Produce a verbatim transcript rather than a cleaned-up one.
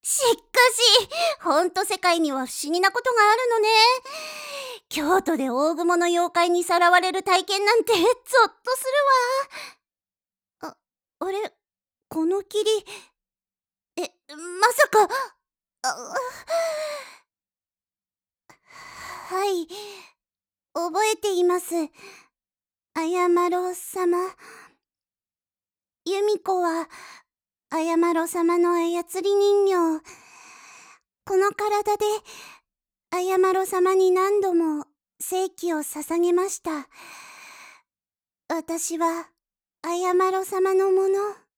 しっかし、ほんと世界には不思議なことがあるのね。京都で大雲の妖怪にさらわれる体験なんてゾッとするわ。あ、あれ、この霧、え、まさか、あ、はい、覚えています。あやまろ様。由美子は、あやまろ様の操り人形。この体で、あやまろ様に何度も生気を捧げました。私は、あやまろ様のもの。